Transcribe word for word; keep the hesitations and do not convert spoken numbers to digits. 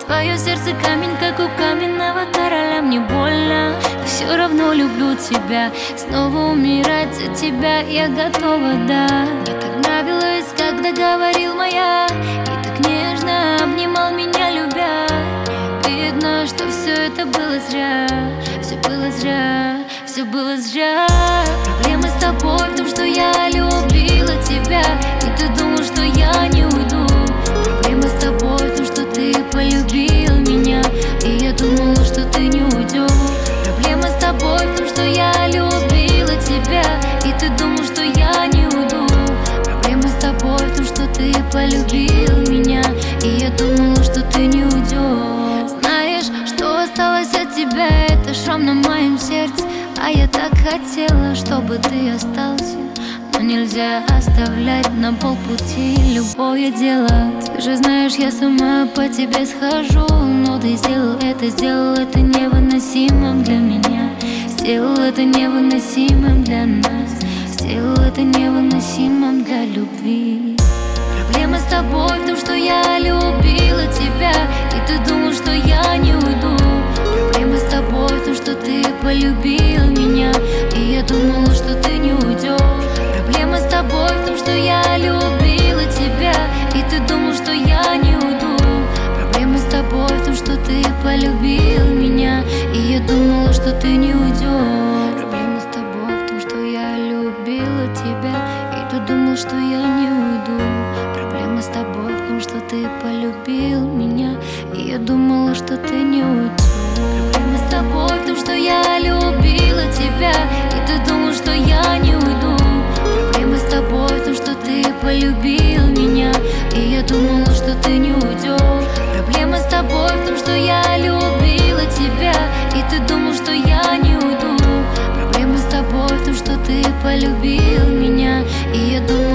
Твое сердце камень, как у каменного короля. Мне больно, но все равно люблю тебя. Снова умирать за тебя я готова, да. Мне так нравилось, когда говорил моя, и так нежно обнимал меня, любя. Мне обидно, что все это было зря. Все было зря, все было зря. Проблема с тобой в том, что я любила тебя, и ты думал, что я не уйду. Проблема с тобой в том, что ты полюбил меня, и я думала, что ты не уйдешь. Проблема с тобой в том, что я любила тебя, и ты думал, что я не уйду. Проблема с тобой в том, что ты полюбил меня, и я думала, что ты не уйдешь. Знаешь, что осталось от тебя? Это шрам на моем сердце, а я так хотела, чтобы ты остался. Но нельзя оставлять на полпути любое дело. Ты же знаешь, я сама по тебе схожу. Но ты сделал это, сделал это невыносимым для меня. Сделал это невыносимым для нас. Сделал это невыносимым для любви. Проблема с тобой в том, что я любила тебя, и ты думал, что я не уйду. Проблема с тобой в том, что ты полюбил меня, и я думала, что ты не уйдешь. Проблема с тобой в том, что я любила тебя, и ты думал, что я не уйду. Проблема с тобой в том, что ты полюбил меня, и я думала, что ты не уйдешь. Проблема с тобой в том, что я любила тебя, и ты думал, что я не уйду. Проблема с тобой в том, что ты полюбил меня, и я думала, что ты не уйдешь. Проблема с тобой в том, что я любила тебя, и ты думал, что я не уйду. Проблема с тобой в том, что ты полюбил меня, и я думала, что ты не уйдешь. Проблема с тобой в том, что я любила тебя, и ты думал, что я не уйду. Проблема с тобой в том, что ты полюбил меня, и я думала,